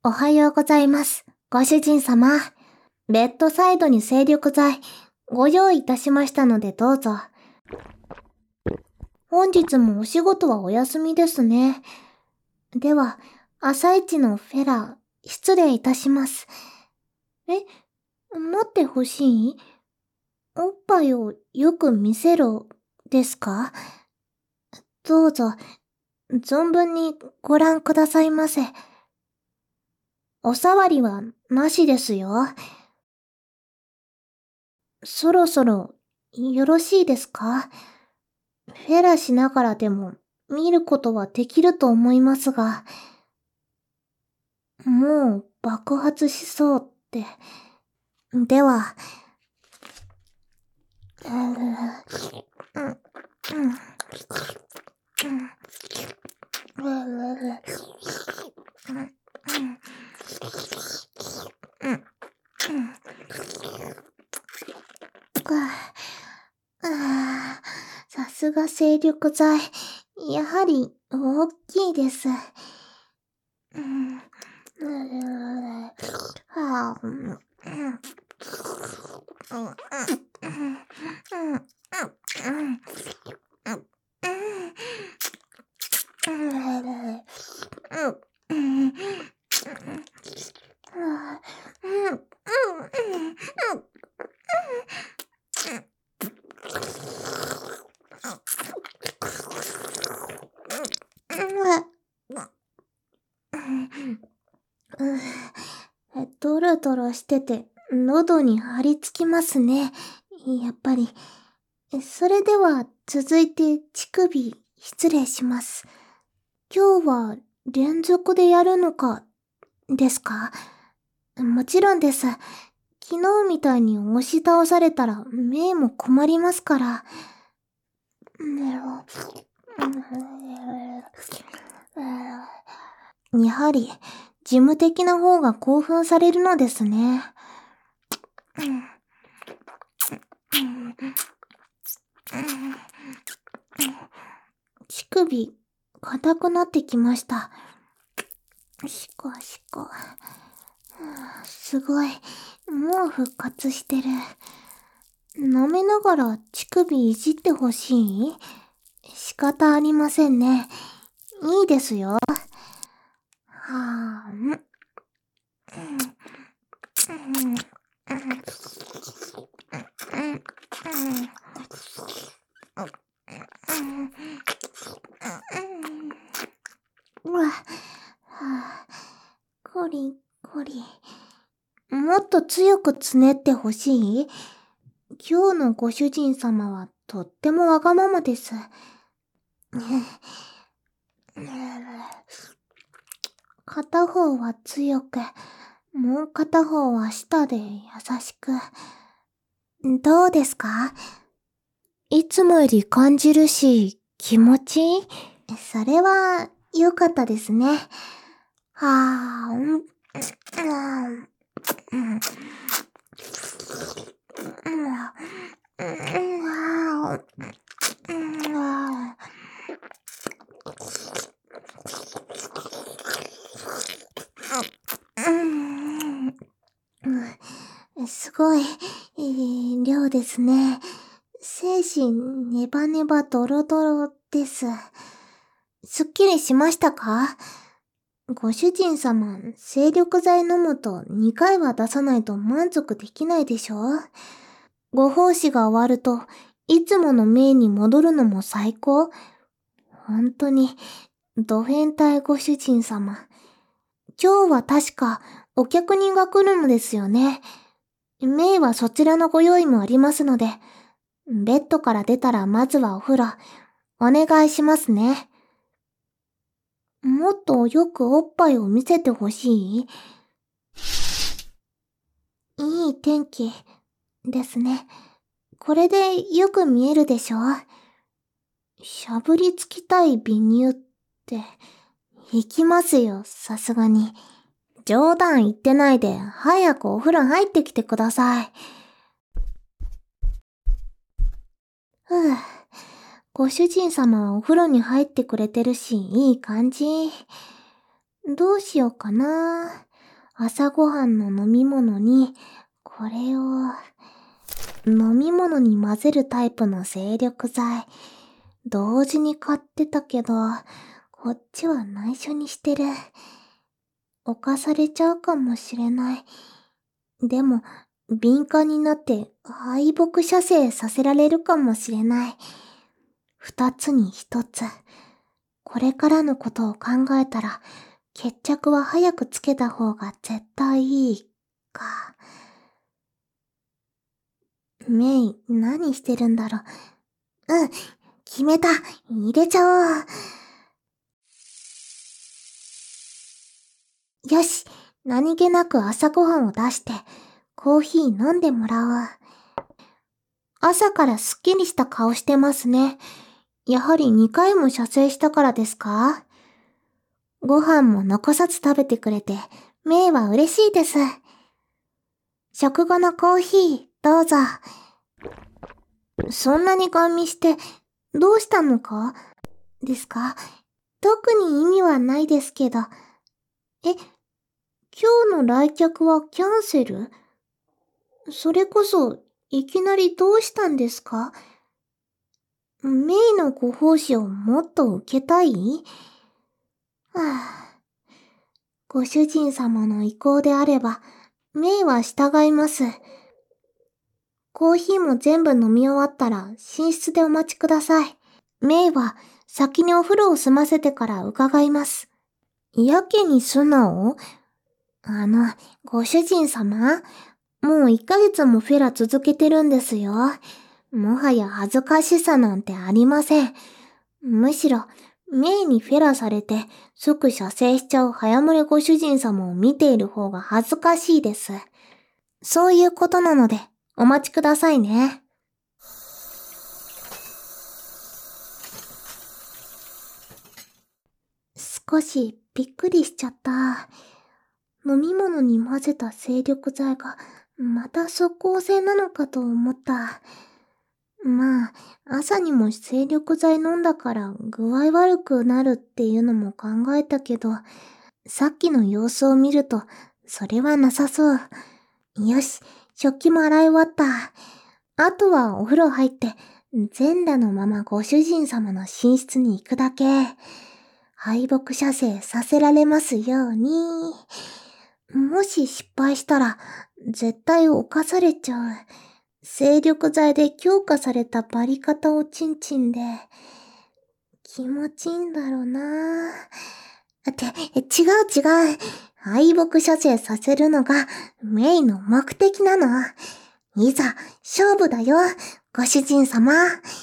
おはようございます。ご主人様。ベッドサイドに精力剤、ご用意いたしましたのでどうぞ。本日もお仕事はお休みですね。では、朝一のフェラ、失礼いたします。待ってほしい？おっぱいをよく見せろ、ですか？どうぞ、存分にご覧くださいませ。お触りはなしですよ。そろそろよろしいですか？フェラしながらでも見ることはできると思いますが、もう爆発しそうって。では、さすが精力剤。やはり大きいです。ドロドロしてて、喉に張り付きますね。やっぱり。それでは、続いて乳首、失礼します。今日は連続でやるのか、ですか？もちろんです。昨日みたいに押し倒されたら、目も困りますから。やはり、事務的な方が興奮されるのですね。乳首、硬くなってきました。しこしこ。すごい。もう復活してる。舐めながら乳首いじってほしい？仕方ありませんね。いいですよ。コリコリ。もっと強くつねってほしい？今日のご主人様はとってもわがままです。片方は強く、もう片方は舌で優しく。どうですか？いつもより感じるし、気持ちいい？それは、良かったですね。すごい、量ですね。精神ネバネバドロドロです。すっきりしましたか？ご主人様、精力剤飲むと2回は出さないと満足できないでしょ？ご奉仕が終わると、いつもの命に戻るのも最高？本当に、ド変態ご主人様。今日は確か、お客人が来るのですよね。命はそちらのご用意もありますので、ベッドから出たらまずはお風呂、お願いしますね。もっとよくおっぱいを見せてほしい？いい天気ですね。これでよく見えるでしょ？しゃぶりつきたい美乳って、いきますよ、さすがに。冗談言ってないで、早くお風呂入ってきてください。ご主人様はお風呂に入ってくれてるし、いい感じ。どうしようかな。 朝ごはんの飲み物に、これを、飲み物に混ぜるタイプの精力剤、同時に買ってたけど、こっちは内緒にしてる。犯されちゃうかもしれない。でも、敏感になって敗北射精させられるかもしれない。二つに一つ。これからのことを考えたら、決着は早くつけた方が絶対いい、か。メイ、何してるんだろう。うん、決めた。入れちゃおう。よし、何気なく朝ごはんを出して、コーヒー飲んでもらおう。朝からすっきりした顔してますね。やはり2回も射精したからですか？ご飯も残さず食べてくれて、メイは嬉しいです。食後のコーヒー、どうぞ。そんなにガン見して、どうしたのかですか？特に意味はないですけど。今日の来客はキャンセル？それこそ、いきなりどうしたんですか？メイのご奉仕をもっと受けたい？はぁ。ご主人様の意向であれば、メイは従います。コーヒーも全部飲み終わったら寝室でお待ちください。メイは先にお風呂を済ませてから伺います。やけに素直？ご主人様、もう1ヶ月もフェラ続けてるんですよ。もはや恥ずかしさなんてありません。むしろ、メイにフェラされて即射精しちゃう早漏れご主人様を見ている方が恥ずかしいです。そういうことなので、お待ちくださいね。少しびっくりしちゃった。飲み物に混ぜた精力剤がまた即効性なのかと思った。まあ、朝にも精力剤飲んだから具合悪くなるっていうのも考えたけど、さっきの様子を見ると、それはなさそう。よし、食器も洗い終わった。あとはお風呂入って、全裸のままご主人様の寝室に行くだけ。敗北射精させられますように。もし失敗したら、絶対犯されちゃう。精力剤で強化されたバリカタおちんちんで、気持ちいいんだろうな。違う。敗北射精させるのがメイの目的なの。いざ、勝負だよ、ご主人様。